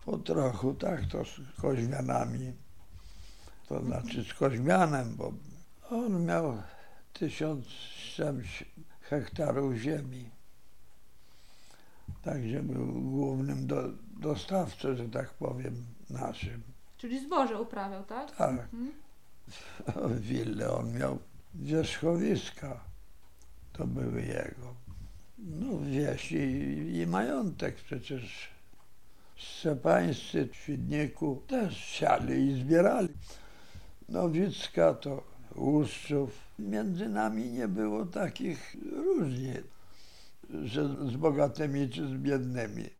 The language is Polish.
Po trochu, tak, to z Koźmianami, to znaczy z Koźmianem, bo on miał 1000 hektarów ziemi. Także był głównym dostawcą, że tak powiem, naszym. Czyli zboże uprawiał, tak? Tak. Willę on miał, wierzchowiska to były jego. No wieś i majątek przecież. Szczepańscy w Świdniku też siali i zbierali. Nowicka to Łuszczów. Między nami nie było takich różnic, że z bogatymi czy z biednymi.